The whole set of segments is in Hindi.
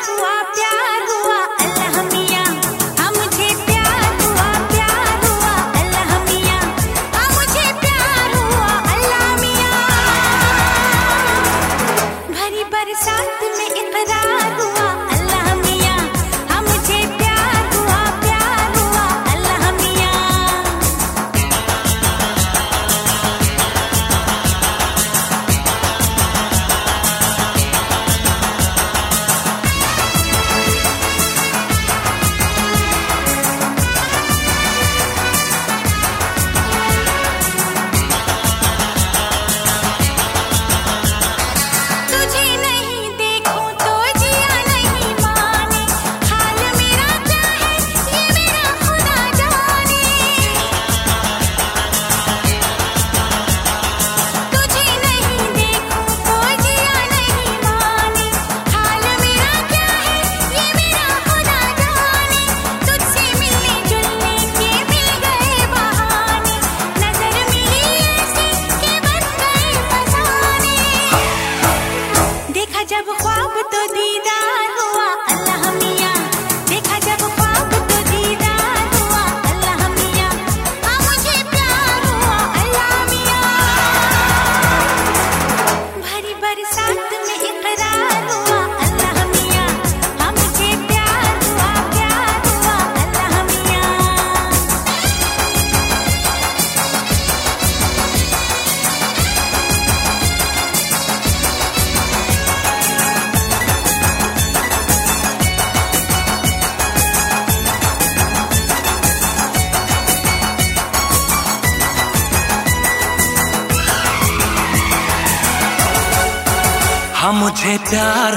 हाँ मुझे प्यार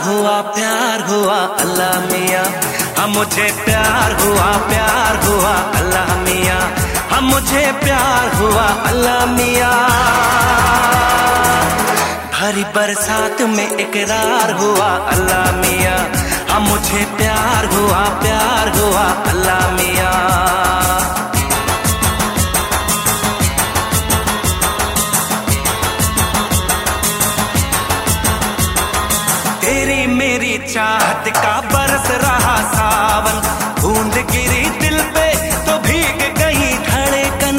हुआ अल्लाह मियाँ। हाँ मुझे प्यार हुआ अल्लाह मियाँ। हाँ मुझे प्यार हुआ अल्लाह मियाँ। भरी बरसात में इकरार हुआ अल्लाह मियाँ। हाँ मुझे प्यार हुआ अल्लाह मियाँ। तेरी मेरी चाहत का बरस रहा सावन, बूंद गिरी दिल पे तो भीग गई धड़कन।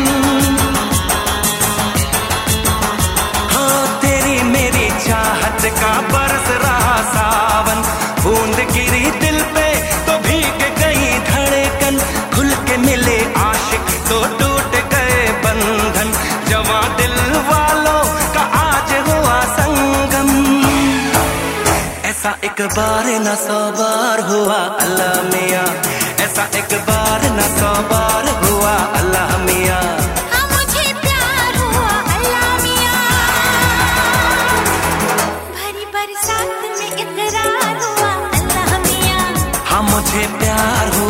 हाँ तेरी मेरी चाहत का बरस रहा सावन, बूंद गिरी दिल पे तो भीग गई धड़कन। खुल के मिले आशिक तो टूट गए बंधन, जवां दिल वालों का आज हुआ संगम। ऐसा एक बार न 100 बार हुआ अल्लाह मियाँ। ऐसा एक बार न 100 बार हुआ अल्लाह मियाँ। हाँ मुझे प्यार हुआ अल्लाह मियाँ। भरी बरसात में इकरार हुआ अल्लाह मियाँ। हाँ मुझे प्यार